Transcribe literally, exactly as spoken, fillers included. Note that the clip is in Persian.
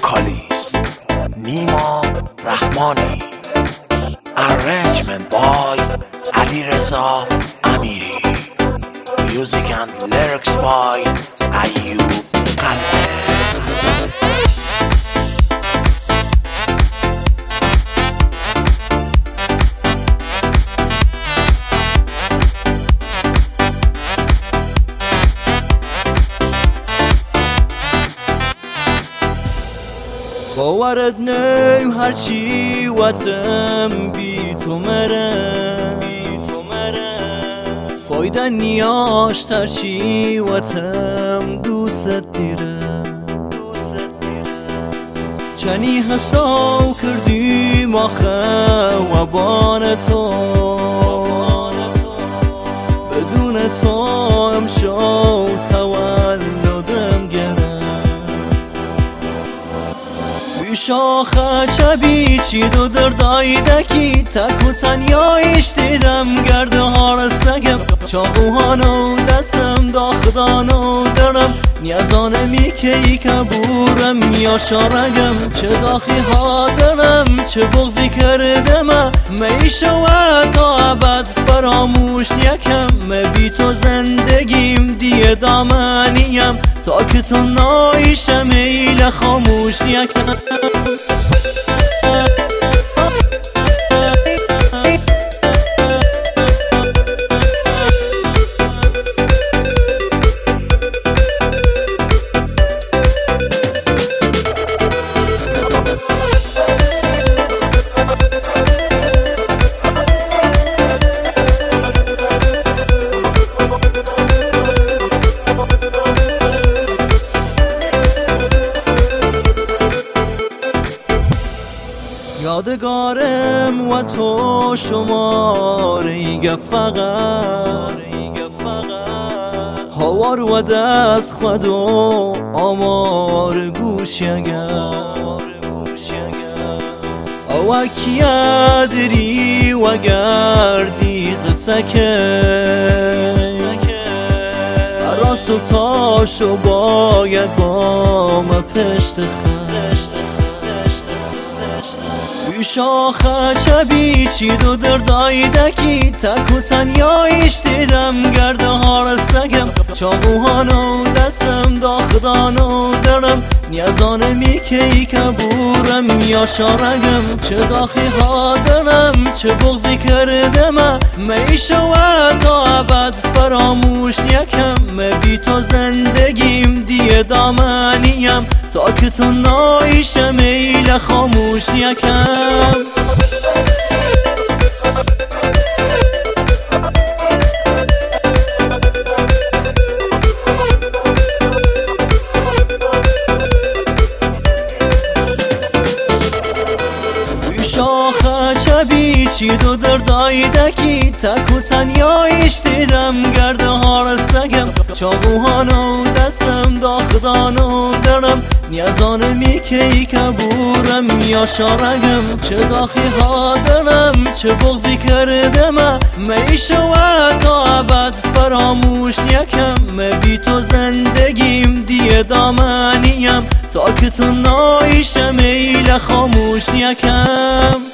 vocalist نیما رحمانی. Arrangement by علیرضا امیری. Music and lyrics by ایوب قلعه. باورت نیم هرچی وطم بی تو مره فایده نیاش ترچی وطم دوست دیره چنی حساو کردیم آخه و بان تو بدون تو امشو تولدم گره شاخه چبی چی دو دردایی دکی تک و تنیایش دیدم گرده ها رسگم چاقوهانو دستم داخدانو درم نیازانمی که ای کبورم یا شارگم چه داخی ها درم چه بغزی کردم میشود تا ابد فراموش نیکم بی تو زندگیم دیه دامنیم تا که تو نایشم ایل خاموش نیکم یادگارم و تو شماره فقط هوار و دست خود و آمار گوش اگر اوکی دری و گردی قصه که را صبح تاشو باید با ما پشت خد شاخه چبی چی دو دردایی دکی تک و تنیایش دیدم گرده ها رسگم چاقوهانو دستم داخدانو درم نیازانمی که ای کبورم یا شارگم چه داخی ها درم چه بغزی کردم میشود تا ابد فراموش نیکم بی تو زندگیم دیه دامنیم تا که تو نایشم ایل خاموش نیکم شاخه چبی چی دو دردایی دکی تک و تنیایش دیدم گرده ها رسگم چاقوهانو دستم داخدانو درم نیازانمی که ای کبورم یا شارگم چه داخی ها درم چه بغزی کردم میشود تا ابد فراموش نیکم بی تو زندگیم دیه دامنیم تا که تو نایشم ایل خاموش نیکم